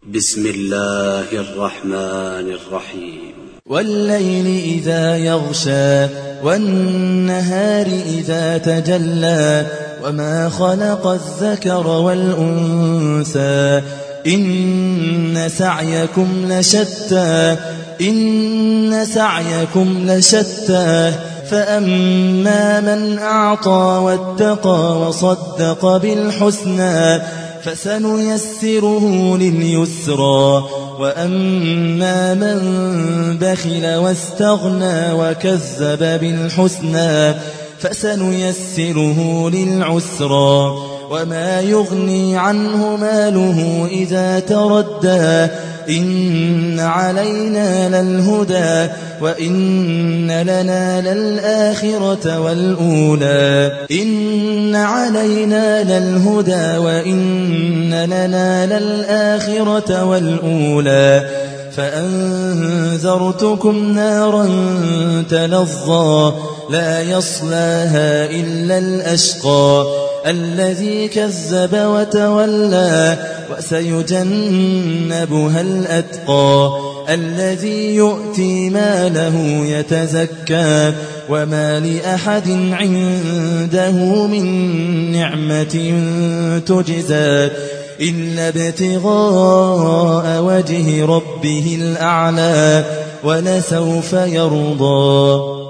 بسم الله الرحمن الرحيم. والليل إذا يغشى والنهار إذا تجلى وما خلق الذكر والأنثى إن سعيكم لشتى فأما من أعطى واتقى وصدق بالحسنى فسنيسره لليسرى وأما من بخل واستغنى وكذب بالحسنى فسنيسره للعسرى وما يغني عنه ماله إذا تردى إن علينا للهدى وإن لنا للآخرة والأولى إن علينا للهدى وإن لنا للآخرة والأولى فأنذرتكم نارا تلظى لا يصلاها إلا الأشقى الذي كذب وتولى وسيجنبها الأتقى الذي يؤتي ماله يتزكى وما لأحد عنده من نعمة تجزى إلا ابتغاء وجه ربه الأعلى ولسوف يرضى.